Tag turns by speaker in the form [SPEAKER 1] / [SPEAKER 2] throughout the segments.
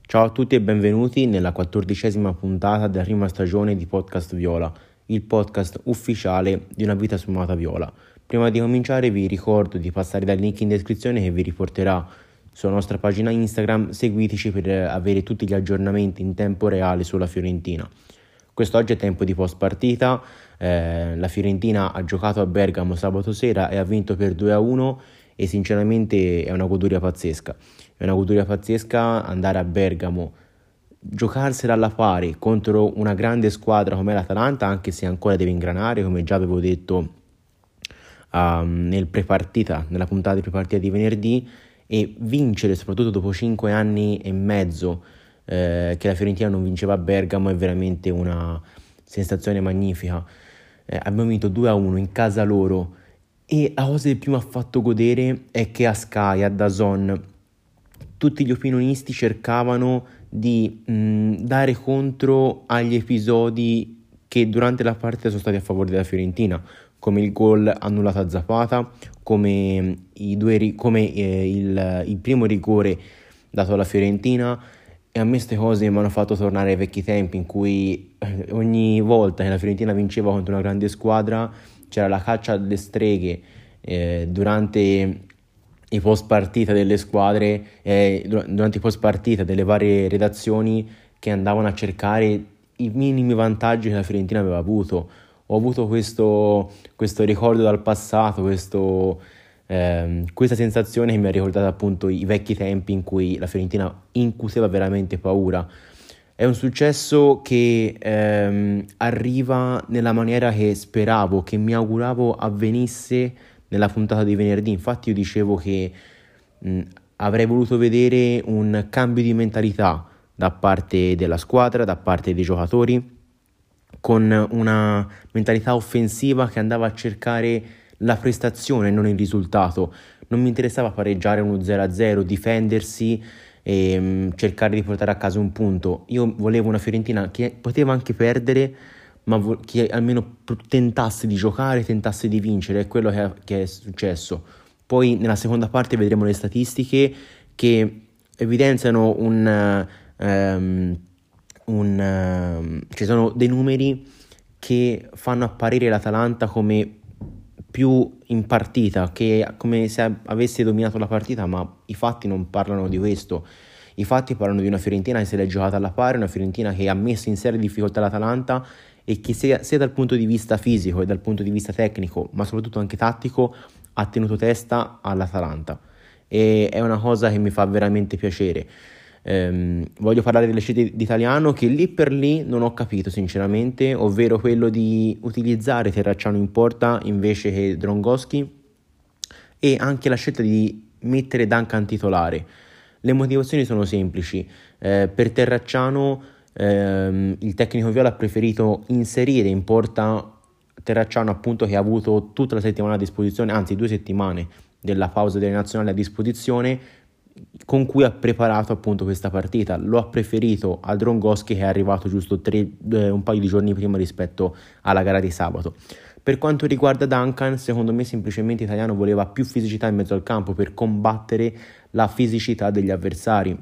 [SPEAKER 1] Ciao a tutti e benvenuti nella 14ª puntata della prima stagione di Podcast Viola, il podcast ufficiale di Una vita sfumata viola. Prima di cominciare vi ricordo di passare dal link in descrizione che vi riporterà sulla nostra pagina Instagram. Seguiteci per avere tutti gli aggiornamenti in tempo reale sulla Fiorentina. Quest'oggi è tempo di post partita, la Fiorentina ha giocato a Bergamo sabato sera e ha vinto per 2-1 e sinceramente è una goduria pazzesca. È una goduria pazzesca andare a Bergamo, giocarsela alla pari contro una grande squadra come l'Atalanta, anche se ancora deve ingranare, come già avevo detto nella puntata di prepartita di venerdì, e vincere soprattutto dopo 5 anni e mezzo che la Fiorentina non vinceva a Bergamo è veramente una sensazione magnifica. Abbiamo vinto 2-1 in casa loro e la cosa che più mi ha fatto godere è che a Sky, a DAZN, tutti gli opinionisti cercavano di dare contro agli episodi che durante la partita sono stati a favore della Fiorentina, come il gol annullato a Zapata, come il primo rigore dato alla Fiorentina. E a me queste cose mi hanno fatto tornare ai vecchi tempi in cui ogni volta che la Fiorentina vinceva contro una grande squadra c'era la caccia alle streghe durante i post partita delle squadre, durante i post partita delle varie redazioni, che andavano a cercare i minimi vantaggi che la Fiorentina aveva avuto. Ho avuto questo ricordo dal passato, questa sensazione che mi ha ricordato appunto i vecchi tempi in cui la Fiorentina incuteva veramente paura. È un successo che arriva nella maniera che speravo, che mi auguravo avvenisse nella puntata di venerdì. Infatti io dicevo che avrei voluto vedere un cambio di mentalità da parte della squadra, da parte dei giocatori, con una mentalità offensiva che andava a cercare la prestazione, non il risultato. Non mi interessava pareggiare 1-0, difendersi e cercare di portare a casa un punto. Io volevo una Fiorentina che poteva anche perdere, ma che almeno tentasse di giocare, tentasse di vincere. È quello che è successo. Poi nella seconda parte vedremo le statistiche che evidenziano ci sono dei numeri che fanno apparire l'Atalanta come più in partita, che come se avesse dominato la partita, ma i fatti non parlano di questo. I fatti parlano di una Fiorentina che se l'è giocata alla pari, una Fiorentina che ha messo in serie difficoltà l'Atalanta e che sia dal punto di vista fisico e dal punto di vista tecnico, ma soprattutto anche tattico, ha tenuto testa all'Atalanta. E è una cosa che mi fa veramente piacere. Voglio parlare delle scelte d'Italiano, che lì per lì non ho capito sinceramente, ovvero quello di utilizzare Terracciano in porta invece che Drongoschi, e anche la scelta di mettere Duncan titolare. Le motivazioni sono semplici. Per Terracciano il tecnico viola ha preferito inserire in porta Terracciano, appunto, che ha avuto tutta la settimana a disposizione, anzi 2 settimane della pausa delle nazionali a disposizione, con cui ha preparato appunto questa partita. Lo ha preferito a Drongoschi, che è arrivato giusto un paio di giorni prima rispetto alla gara di sabato. Per quanto riguarda Duncan, secondo me semplicemente Italiano voleva più fisicità in mezzo al campo per combattere la fisicità degli avversari.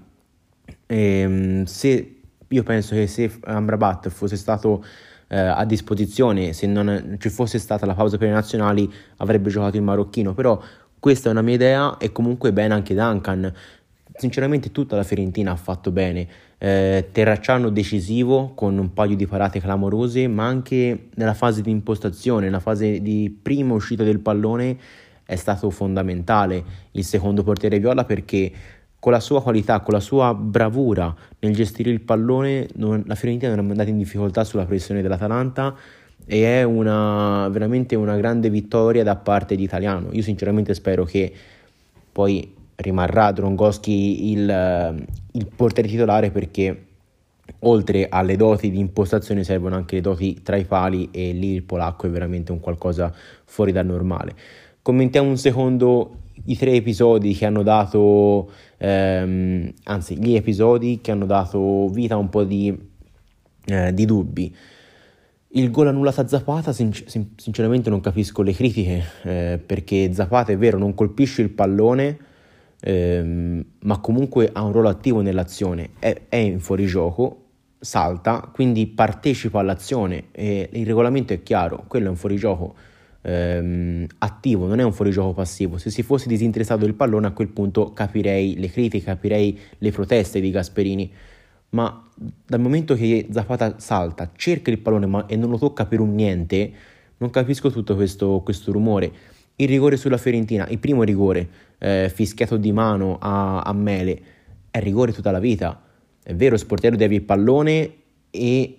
[SPEAKER 1] Io penso che se Amrabat fosse stato a disposizione, se non ci fosse stata la pausa per le nazionali, avrebbe giocato il marocchino. Però questa è una mia idea, e comunque bene anche Duncan. Sinceramente tutta la Fiorentina ha fatto bene. Terracciano decisivo con un paio di parate clamorose, ma anche nella fase di impostazione, nella fase di prima uscita del pallone è stato fondamentale il secondo portiere viola, perché con la sua qualità, con la sua bravura nel gestire il pallone, la Fiorentina non è andata in difficoltà sulla pressione dell'Atalanta, e è veramente una grande vittoria da parte di Italiano. Io sinceramente spero che poi rimarrà Drongoschi il portiere titolare, perché oltre alle doti di impostazione servono anche le doti tra i pali, e lì il polacco è veramente un qualcosa fuori dal normale. Commentiamo un secondo i 3 episodi che hanno dato gli episodi che hanno dato vita a un po' di dubbi. Il gol annullato a Zapata, sinceramente non capisco le critiche, perché Zapata, è vero, non colpisce il pallone, ma comunque ha un ruolo attivo nell'azione, è in fuorigioco, salta, quindi partecipa all'azione e il regolamento è chiaro, quello è un fuorigioco attivo, non è un fuorigioco passivo. Se si fosse disinteressato del pallone, a quel punto capirei le critiche, capirei le proteste di Gasperini, ma dal momento che Zapata salta, cerca il pallone e non lo tocca per un niente, non capisco tutto questo rumore. Il rigore sulla Fiorentina, il primo rigore fischiato di mano a Mele, è rigore tutta la vita. È vero, Sportello deve il pallone e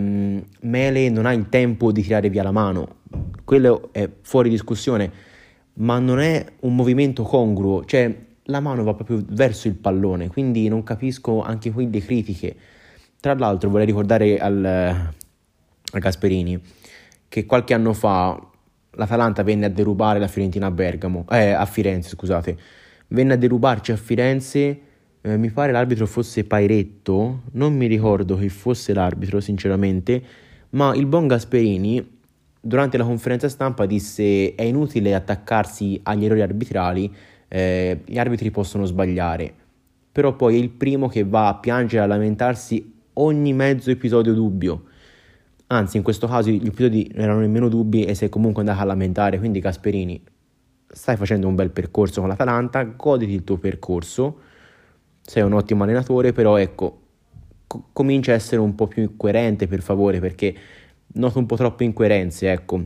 [SPEAKER 1] Mele non ha il tempo di tirare via la mano, quello è fuori discussione, ma non è un movimento congruo, cioè la mano va proprio verso il pallone, quindi non capisco anche qui le critiche. Tra l'altro vorrei ricordare a Gasperini che qualche anno fa l'Atalanta venne a derubare la Fiorentina a Firenze, scusate, venne a derubarci a Firenze. Mi pare l'arbitro fosse Pairetto, non mi ricordo chi fosse l'arbitro sinceramente, ma il buon Gasperini durante la conferenza stampa disse: è inutile attaccarsi agli errori arbitrali, gli arbitri possono sbagliare. Però poi è il primo che va a piangere, a lamentarsi ogni mezzo episodio dubbio. Anzi, in questo caso gli episodi non erano nemmeno dubbi e si è comunque andato a lamentare. Quindi Gasperini, stai facendo un bel percorso con l'Atalanta, goditi il tuo percorso, sei un ottimo allenatore, però ecco, comincia a essere un po' più coerente, per favore, perché noto un po' troppe incoerenze, ecco,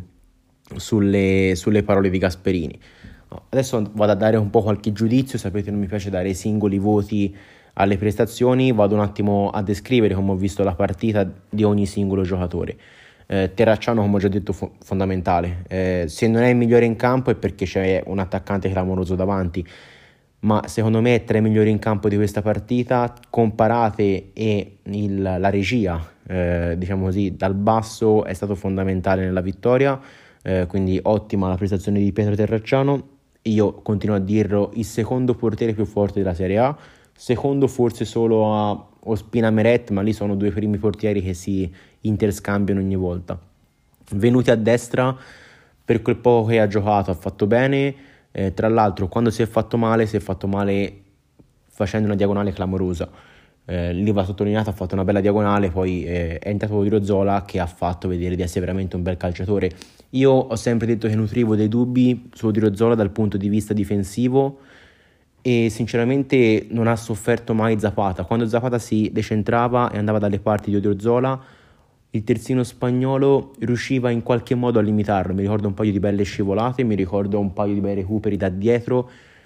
[SPEAKER 1] sulle parole di Gasperini. Adesso vado a dare un po' qualche giudizio. Sapete, non mi piace dare singoli voti alle prestazioni, vado un attimo a descrivere come ho visto la partita di ogni singolo giocatore. Terracciano, come ho già detto, fondamentale. Se non è il migliore in campo è perché c'è un attaccante clamoroso davanti, ma secondo me è tra i migliori in campo di questa partita. Comparate e la regia, diciamo così, dal basso è stato fondamentale nella vittoria, quindi ottima la prestazione di Pietro Terracciano. Io continuo a dirlo, il secondo portiere più forte della Serie A, secondo forse solo a Ospina Meret, ma lì sono due primi portieri che si interscambiano ogni volta. Venuti a destra, per quel poco che ha giocato ha fatto bene. Tra l'altro, quando si è fatto male facendo una diagonale clamorosa. Lì va sottolineato, ha fatto una bella diagonale, poi è entrato Odriozola che ha fatto vedere di essere veramente un bel calciatore. Io ho sempre detto che nutrivo dei dubbi su Odriozola dal punto di vista difensivo e sinceramente non ha sofferto mai Zapata. Quando Zapata si decentrava e andava dalle parti di Odriozola, il terzino spagnolo riusciva in qualche modo a limitarlo. Mi ricordo un paio di belle scivolate, mi ricordo un paio di bei recuperi da dietro.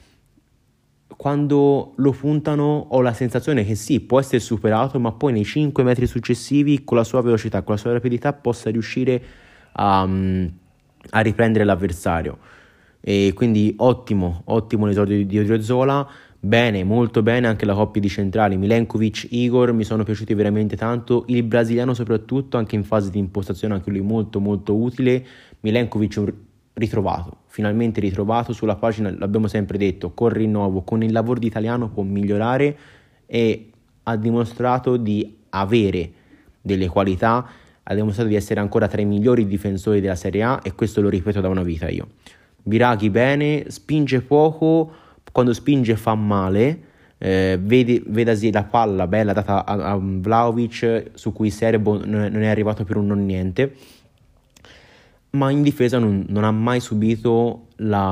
[SPEAKER 1] Quando lo puntano ho la sensazione che sì, può essere superato, ma poi nei 5 metri successivi con la sua velocità, con la sua rapidità possa riuscire a riprendere l'avversario. E quindi ottimo l'esordio di Odriozola. Bene, molto bene anche la coppia di centrali Milenkovic, Igor, mi sono piaciuti veramente tanto. Il brasiliano soprattutto, anche in fase di impostazione, anche lui molto molto utile. Milenkovic finalmente ritrovato sulla pagina, l'abbiamo sempre detto, col rinnovo, con il lavoro di italiano può migliorare e ha dimostrato di avere delle qualità, ha dimostrato di essere ancora tra i migliori difensori della Serie A e questo lo ripeto da una vita io. Biraghi bene, spinge poco, quando spinge fa male, vedasi la palla bella data a Vlahovic su cui Serbo non è arrivato per un non niente, ma in difesa non ha mai subito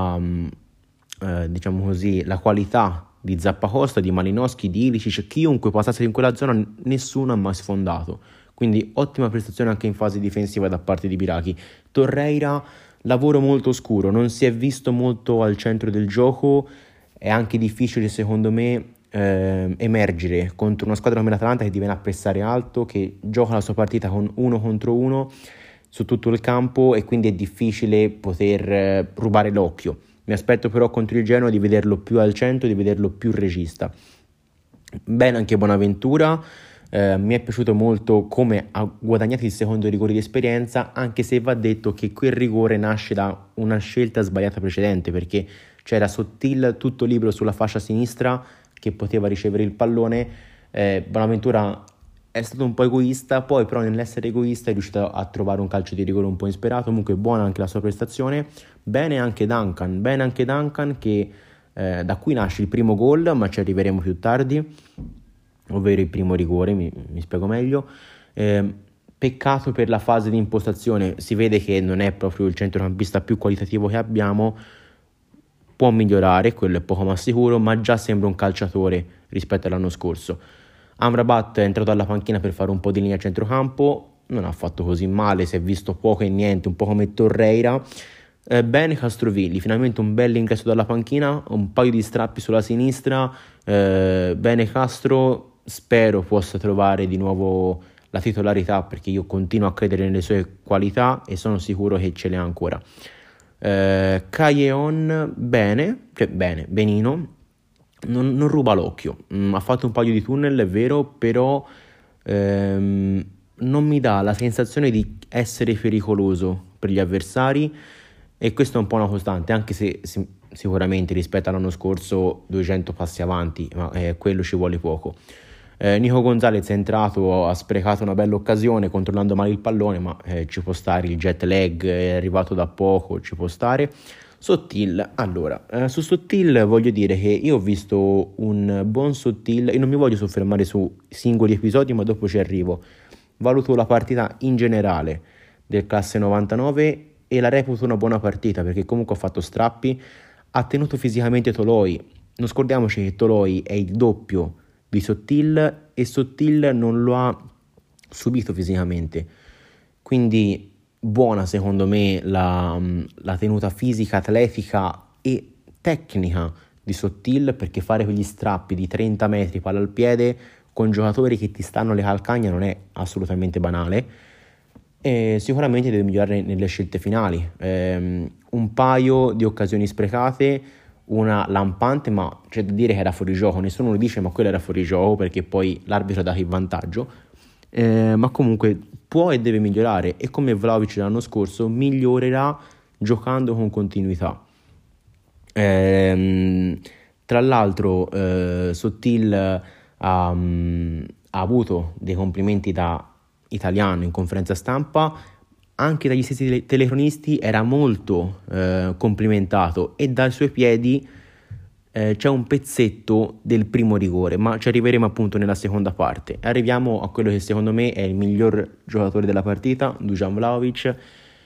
[SPEAKER 1] diciamo così, la qualità di Zappacosta, di Malinowski, di Ilicic. Chiunque passasse in quella zona nessuno ha mai sfondato, quindi ottima prestazione anche in fase difensiva da parte di Biraghi. Torreira, lavoro molto oscuro, non si è visto molto al centro del gioco, è anche difficile secondo me emergere contro una squadra come l'Atalanta che ti viene a pressare alto, che gioca la sua partita con 1 contro 1 su tutto il campo e quindi è difficile poter rubare l'occhio. Mi aspetto però contro il Genoa di vederlo più al centro, di vederlo più regista. Bene anche Bonaventura, mi è piaciuto molto come ha guadagnato il secondo rigore di esperienza, anche se va detto che quel rigore nasce da una scelta sbagliata precedente, perché c'era Sottil tutto libero sulla fascia sinistra che poteva ricevere il pallone. Bonaventura è stato un po' egoista, poi però nell'essere egoista è riuscito a trovare un calcio di rigore un po' insperato. Comunque buona anche la sua prestazione. Bene anche Duncan che da cui nasce il primo gol, ma ci arriveremo più tardi, ovvero il primo rigore, mi spiego meglio. Peccato per la fase di impostazione, si vede che non è proprio il centrocampista più qualitativo che abbiamo, può migliorare, quello è poco ma sicuro, ma già sembra un calciatore rispetto all'anno scorso. Amrabat è entrato dalla panchina per fare un po' di linea a centrocampo, non ha fatto così male, si è visto poco e niente, un po' come Torreira. Bene Castrovilli, finalmente un bel ingresso dalla panchina, un paio di strappi sulla sinistra, bene Castro, spero possa trovare di nuovo la titolarità, perché io continuo a credere nelle sue qualità e sono sicuro che ce le ha ancora. Callejon benino, non ruba l'occhio, ha fatto un paio di tunnel, è vero, però non mi dà la sensazione di essere pericoloso per gli avversari, e questo è un po' una costante, anche se sicuramente rispetto all'anno scorso 200 passi avanti, ma quello ci vuole poco. Nico Gonzalez è entrato, ha sprecato una bella occasione controllando male il pallone, ma ci può stare, il jet lag è arrivato da poco, ci può stare. Sottil, allora, su Sottil voglio dire che io ho visto un buon Sottil, e non mi voglio soffermare su singoli episodi, ma dopo ci arrivo. Valuto la partita in generale del classe 99 e la reputo una buona partita, perché comunque ha fatto strappi, ha tenuto fisicamente Toloi. Non scordiamoci che Toloi è il doppio di Sottil e Sottil non lo ha subito fisicamente, quindi buona secondo me la tenuta fisica, atletica e tecnica di Sottil, perché fare quegli strappi di 30 metri palla al piede con giocatori che ti stanno alle calcagna non è assolutamente banale. E sicuramente deve migliorare nelle scelte finali, un paio di occasioni sprecate, una lampante, ma c'è da dire che era fuori gioco, nessuno lo dice, ma quello era fuori gioco perché poi l'arbitro ha dato il vantaggio, ma comunque può e deve migliorare, e come Vlahovic l'anno scorso migliorerà giocando con continuità. Tra l'altro Sottil ha avuto dei complimenti da Italiano in conferenza stampa, anche dagli stessi telecronisti era molto complimentato, e dai suoi piedi c'è un pezzetto del primo rigore, ma ci arriveremo appunto nella seconda parte. Arriviamo a quello che secondo me è il miglior giocatore della partita, Dusan Vlahovic.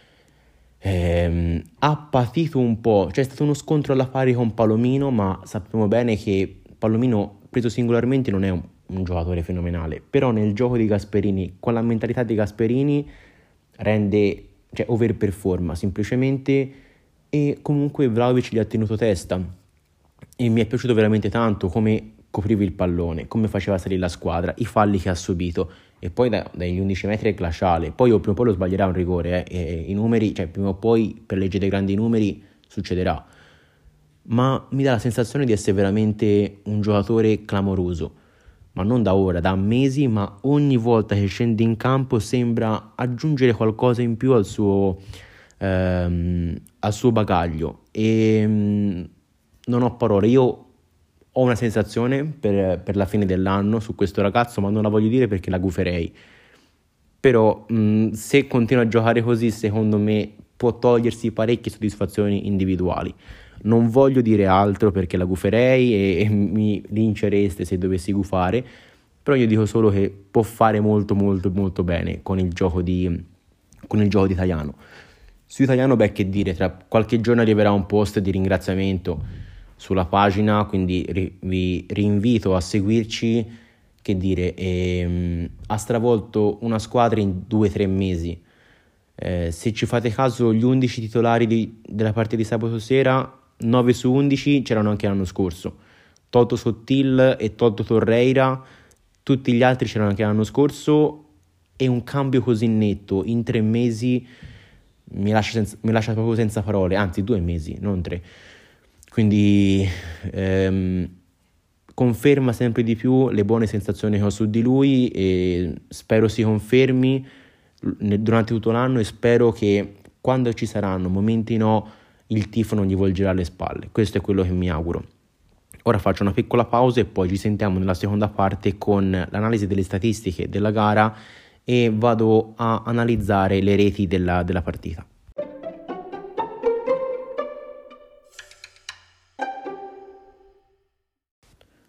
[SPEAKER 1] Ha patito un po', c'è stato uno scontro alla pari con Palomino, ma sappiamo bene che Palomino preso singolarmente non è un giocatore fenomenale, però nel gioco di Gasperini, con la mentalità di Gasperini, overperforma semplicemente, e comunque Vlahovic gli ha tenuto testa e mi è piaciuto veramente tanto come copriva il pallone, come faceva salire la squadra, i falli che ha subito, e poi dagli 11 metri è glaciale. Poi prima o poi lo sbaglierà un rigore, e i numeri, prima o poi per legge dei grandi numeri succederà, ma mi dà la sensazione di essere veramente un giocatore clamoroso, ma non da ora, da mesi, ma ogni volta che scende in campo sembra aggiungere qualcosa in più al suo bagaglio, e non ho parole. Io ho una sensazione per la fine dell'anno su questo ragazzo, ma non la voglio dire perché la guferei, però se continua a giocare così, secondo me può togliersi parecchie soddisfazioni individuali. Non voglio dire altro perché la guferei e mi lincereste se dovessi gufare, però io dico solo che può fare molto molto molto bene con il gioco di Italiano. Su Italiano, che dire, tra qualche giorno arriverà un post di ringraziamento sulla pagina, quindi vi rinvito a seguirci. Che dire, ha stravolto una squadra in 2-3 mesi. Se ci fate caso, gli 11 titolari della partita di sabato sera, 9 su 11 c'erano anche l'anno scorso, tolto Sottil e tolto Torreira, tutti gli altri c'erano anche l'anno scorso, e un cambio così netto in 3 mesi mi lascia proprio senza parole, anzi 2 mesi, non 3. Quindi conferma sempre di più le buone sensazioni che ho su di lui, e spero si confermi durante tutto l'anno, e spero che quando ci saranno momenti no, il tifo non gli volgerà le spalle. Questo è quello che mi auguro. Ora faccio una piccola pausa e poi ci sentiamo nella seconda parte con l'analisi delle statistiche della gara, e vado a analizzare le reti della partita.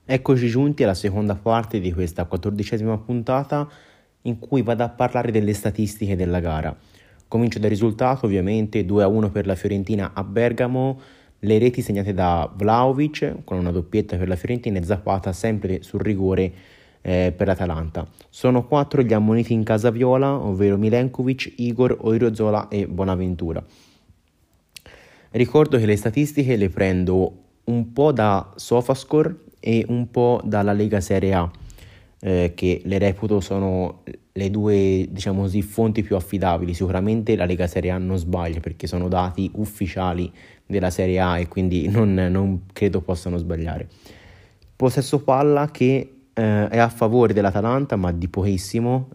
[SPEAKER 1] Eccoci giunti alla seconda parte di questa 14ª puntata in cui vado a parlare delle statistiche della gara. Comincio dal risultato, ovviamente 2-1 per la Fiorentina a Bergamo, le reti segnate da Vlahovic con una doppietta per la Fiorentina e Zapata sempre sul rigore per l'Atalanta. Sono 4 gli ammoniti in casa viola, ovvero Milenkovic, Igor, Odriozola e Bonaventura. Ricordo che le statistiche le prendo un po' da Sofascore e un po' dalla Lega Serie A, che le reputo sono le due, diciamo così, fonti più affidabili. Sicuramente la Lega Serie A non sbaglia perché sono dati ufficiali della Serie A e quindi non credo possano sbagliare. Possesso palla che è a favore dell'Atalanta, ma di pochissimo,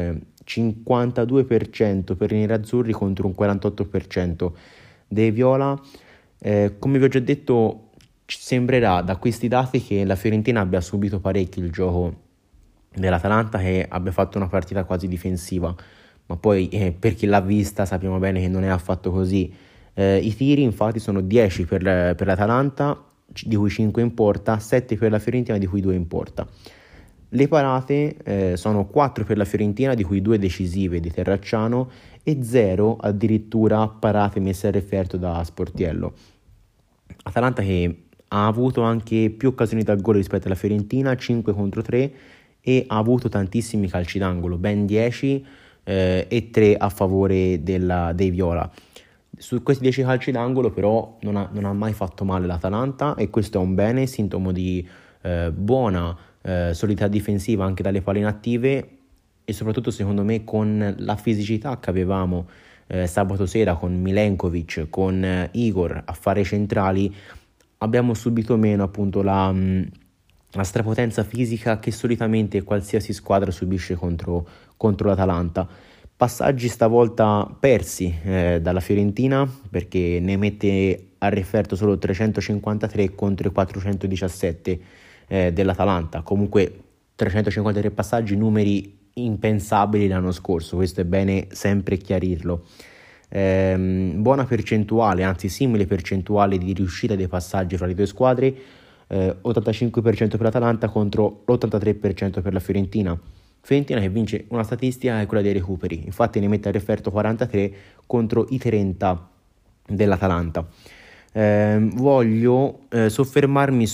[SPEAKER 1] 52% per i nerazzurri contro un 48% dei viola. Come vi ho già detto, sembrerà da questi dati che la Fiorentina abbia subito parecchio il gioco dell'Atalanta, che abbia fatto una partita quasi difensiva, ma poi per chi l'ha vista sappiamo bene che non è affatto così. I tiri infatti sono 10 per l'Atalanta, di cui 5 in porta, 7 per la Fiorentina, di cui 2 in porta. Le parate sono 4 per la Fiorentina, di cui 2 decisive di Terracciano e 0 addirittura parate messe a referto da Sportiello. Atalanta che ha avuto anche più occasioni da gol rispetto alla Fiorentina, 5 contro 3, e ha avuto tantissimi calci d'angolo, ben 10 e 3 a favore dei viola. Su questi 10 calci d'angolo però non ha mai fatto male l'Atalanta, e questo è un bene, sintomo di buona solidità difensiva anche dalle palle inattive, e soprattutto secondo me con la fisicità che avevamo sabato sera con Milenkovic, con Igor a fare centrali, abbiamo subito meno appunto la strapotenza fisica che solitamente qualsiasi squadra subisce contro l'Atalanta. Passaggi stavolta persi dalla Fiorentina, perché ne mette a referto solo 353 contro i 417 dell'Atalanta. Comunque 353 passaggi, numeri impensabili l'anno scorso, questo è bene sempre chiarirlo. Buona percentuale, anzi simile percentuale di riuscita dei passaggi fra le due squadre, 85% per l'Atalanta contro l'83% per la Fiorentina che vince una statistica è quella dei recuperi, infatti ne mette a referto 43 contro i 30 dell'Atalanta. Voglio soffermarmi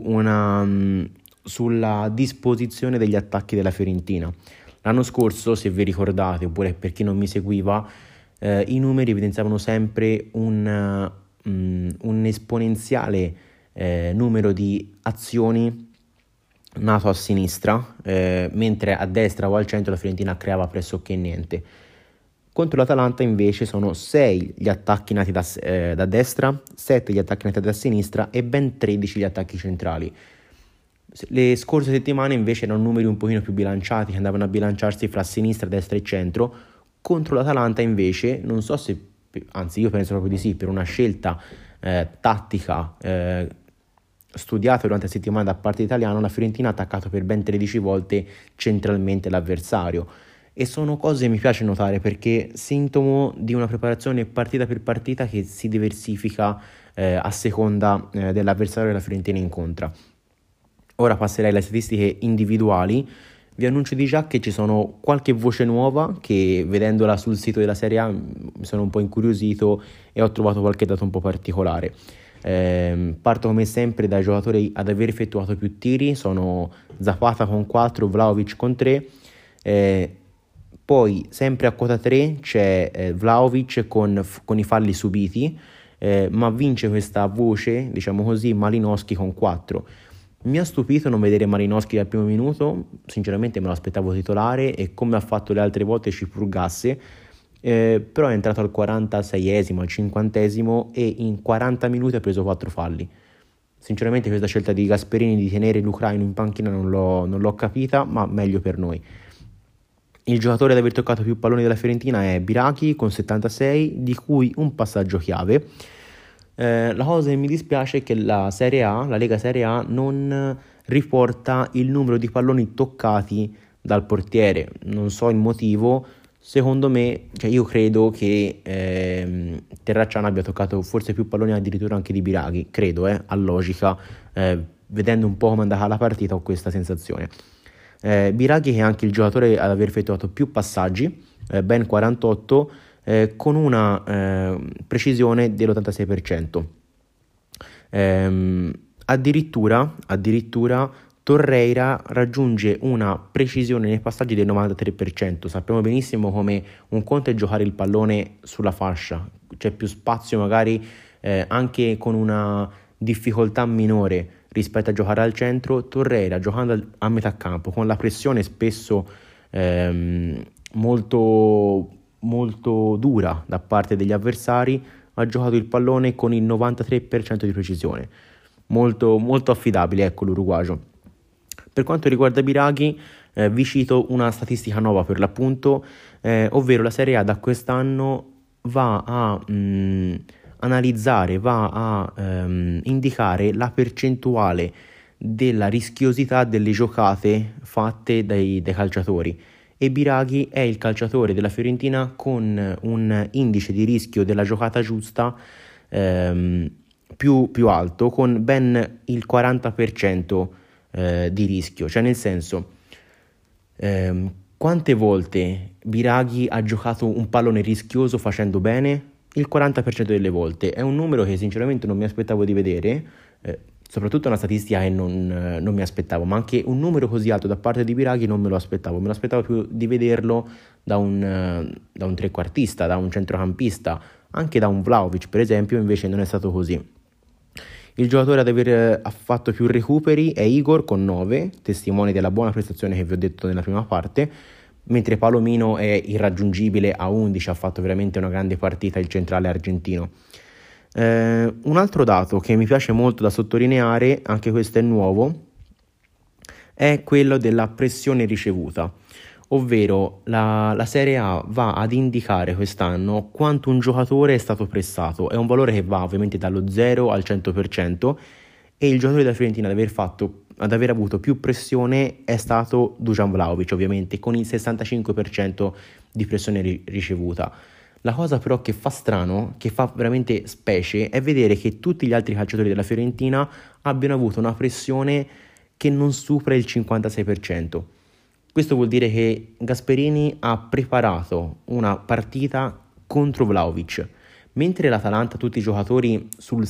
[SPEAKER 1] sulla disposizione degli attacchi della Fiorentina. L'anno scorso, se vi ricordate, oppure per chi non mi seguiva, i numeri evidenziavano sempre un esponenziale numero di azioni nato a sinistra, mentre a destra o al centro la Fiorentina creava pressoché niente. Contro l'Atalanta invece sono 6 gli attacchi nati da destra, 7 gli attacchi nati da sinistra e ben 13 gli attacchi centrali. Le scorse settimane invece erano numeri un pochino più bilanciati, che andavano a bilanciarsi fra sinistra, destra e centro. Contro l'Atalanta invece, non so se, anzi io penso proprio di sì, per una scelta tattica studiata durante la settimana da parte italiana, la Fiorentina ha attaccato per ben 13 volte centralmente l'avversario, e sono cose che mi piace notare perché sintomo di una preparazione partita per partita che si diversifica a seconda dell'avversario che la Fiorentina incontra. Ora passerei alle statistiche individuali. Vi annuncio di già che ci sono qualche voce nuova che, vedendola sul sito della Serie A, mi sono un po' incuriosito e ho trovato qualche dato un po' particolare. Parto come sempre dai giocatori ad aver effettuato più tiri, sono Zapata con 4, Vlahovic con 3, poi sempre a quota 3 c'è Vlahovic con i falli subiti, ma vince questa voce, diciamo così, Malinowski con 4. Mi ha stupito non vedere Malinowski dal primo minuto, sinceramente me lo aspettavo titolare e come ha fatto le altre volte ci purgasse, però è entrato al 46esimo, al 50esimo e in 40 minuti ha preso 4 falli. Sinceramente questa scelta di Gasperini di tenere l'ucraino in panchina non l'ho capita, ma meglio per noi. Il giocatore ad aver toccato più palloni della Fiorentina è Biraghi con 76, di cui un passaggio chiave. La cosa che mi dispiace è che la Lega Serie A non riporta il numero di palloni toccati dal portiere. Non so il motivo. Secondo me, io credo che Terracciano abbia toccato forse più palloni addirittura anche di Biraghi, credo, a logica, vedendo un po' come è andata la partita ho questa sensazione. Biraghi che è anche il giocatore ad aver effettuato più passaggi, ben 48, con una precisione dell'86%. Addirittura Torreira raggiunge una precisione nei passaggi del 93%. Sappiamo benissimo come un conto è giocare il pallone sulla fascia, c'è più spazio magari anche con una difficoltà minore rispetto a giocare al centro. Torreira giocando a metà campo con la pressione spesso molto, molto dura da parte degli avversari, ha giocato il pallone con il 93% di precisione, molto, molto affidabile, ecco, l'uruguagio. Per quanto riguarda Biraghi, vi cito una statistica nuova per l'appunto, ovvero la Serie A da quest'anno va a analizzare, va a indicare la percentuale della rischiosità delle giocate fatte dai calciatori, e Biraghi è il calciatore della Fiorentina con un indice di rischio della giocata giusta più alto, con ben il 40% di rischio. Cioè, nel senso, quante volte Biraghi ha giocato un pallone rischioso facendo bene? Il 40% delle volte. È un numero che sinceramente non mi aspettavo di vedere, soprattutto una statistica che non mi aspettavo, ma anche un numero così alto da parte di Biraghi non me lo aspettavo più di vederlo da un trequartista, da un centrocampista, anche da un Vlahovic per esempio. Invece non è stato così. Il giocatore ad aver fatto più recuperi è Igor con 9, testimone della buona prestazione che vi ho detto nella prima parte, mentre Palomino è irraggiungibile a 11, ha fatto veramente una grande partita il centrale argentino. Un altro dato che mi piace molto da sottolineare, anche questo è nuovo, è quello della pressione ricevuta, ovvero la Serie A va ad indicare quest'anno quanto un giocatore è stato pressato. È un valore che va ovviamente dallo 0 al 100%, e il giocatore della Fiorentina ad aver avuto più pressione è stato Dusan Vlahovic, ovviamente con il 65% di pressione ricevuta. La cosa però che fa strano, che fa veramente specie, è vedere che tutti gli altri calciatori della Fiorentina abbiano avuto una pressione che non supera il 56%. Questo vuol dire che Gasperini ha preparato una partita contro Vlahovic, mentre l'Atalanta, tutti i giocatori sul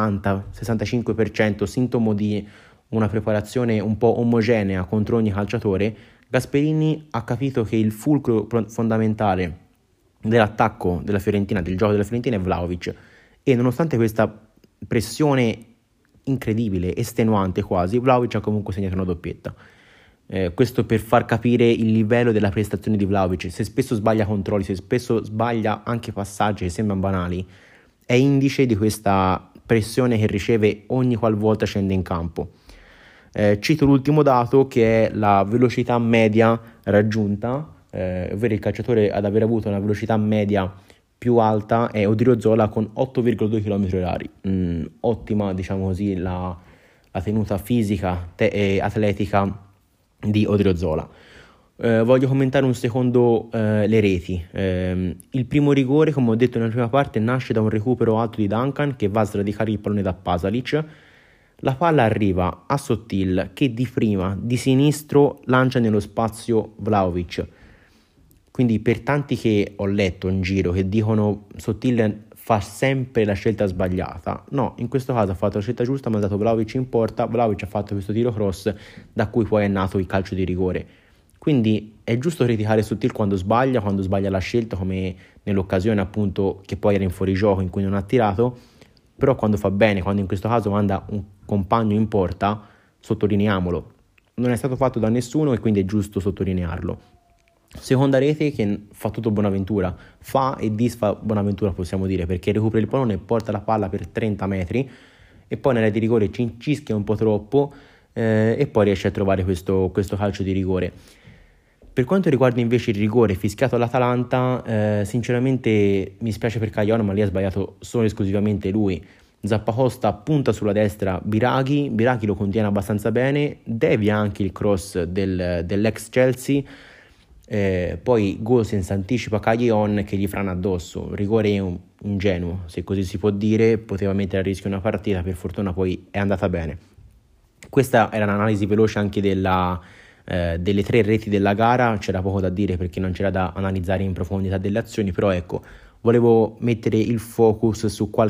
[SPEAKER 1] 60-65%, sintomo di una preparazione un po' omogenea contro ogni calciatore. Gasperini ha capito che il fulcro fondamentale dell'attacco della Fiorentina, del gioco della Fiorentina, è Vlahovic, e nonostante questa pressione incredibile, estenuante quasi, Vlahovic ha comunque segnato una doppietta. Questo per far capire il livello della prestazione di Vlahovic. Se spesso sbaglia controlli, se spesso sbaglia anche passaggi che sembrano banali, è indice di questa pressione che riceve ogni qualvolta scende in campo. Cito l'ultimo dato, che è la velocità media raggiunta, ovvero il calciatore ad aver avuto una velocità media più alta è Odriozola con 8,2 km/h. Ottima, diciamo così, la tenuta fisica e atletica di Odriozola. Voglio commentare un secondo le reti. Il primo rigore, come ho detto nella prima parte, nasce da un recupero alto di Duncan che va a sradicare il pallone da Pasalic. La palla arriva a Sottil che di prima, di sinistro, lancia nello spazio Vlahovic. Quindi per tanti che ho letto in giro che dicono Sottil fa sempre la scelta sbagliata, no, in questo caso ha fatto la scelta giusta, ha mandato Vlahovic in porta, Vlahovic ha fatto questo tiro cross da cui poi è nato il calcio di rigore. Quindi è giusto criticare Sottil quando sbaglia la scelta, come nell'occasione appunto che poi era in fuorigioco in cui non ha tirato, però quando fa bene, quando in questo caso manda un compagno in porta, sottolineiamolo. Non è stato fatto da nessuno e quindi è giusto sottolinearlo. Seconda rete che fa tutto Bonaventura, fa e disfa Bonaventura possiamo dire, perché recupera il pallone e porta la palla per 30 metri e poi nella di rigore cincischia un po' troppo e poi riesce a trovare questo calcio di rigore. Per quanto riguarda invece il rigore fischiato all'Atalanta, sinceramente mi spiace per Cagliano, ma lì ha sbagliato solo e esclusivamente lui. Zappacosta punta sulla destra Biraghi lo contiene abbastanza bene, devia anche il cross dell'ex Chelsea. Poi Gosens anticipa Caglion che gli frana addosso, rigore ingenuo se così si può dire, poteva mettere a rischio una partita, per fortuna poi è andata bene. Questa era un'analisi veloce anche delle 3 reti della gara, c'era poco da dire perché non c'era da analizzare in profondità delle azioni, però ecco, volevo mettere il focus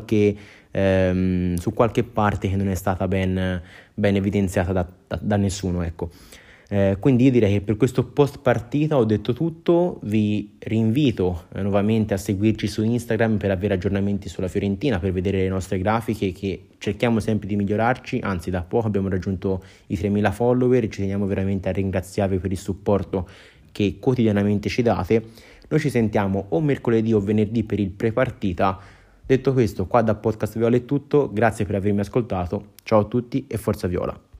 [SPEAKER 1] su qualche parte che non è stata ben evidenziata da nessuno, ecco. Quindi io direi che per questo post partita ho detto tutto, vi rinvito nuovamente a seguirci su Instagram per avere aggiornamenti sulla Fiorentina, per vedere le nostre grafiche che cerchiamo sempre di migliorarci, anzi da poco abbiamo raggiunto i 3.000 follower e ci teniamo veramente a ringraziarvi per il supporto che quotidianamente ci date. Noi ci sentiamo o mercoledì o venerdì per il pre-partita. Detto questo, qua da Podcast Viola è tutto, grazie per avermi ascoltato, ciao a tutti e Forza Viola!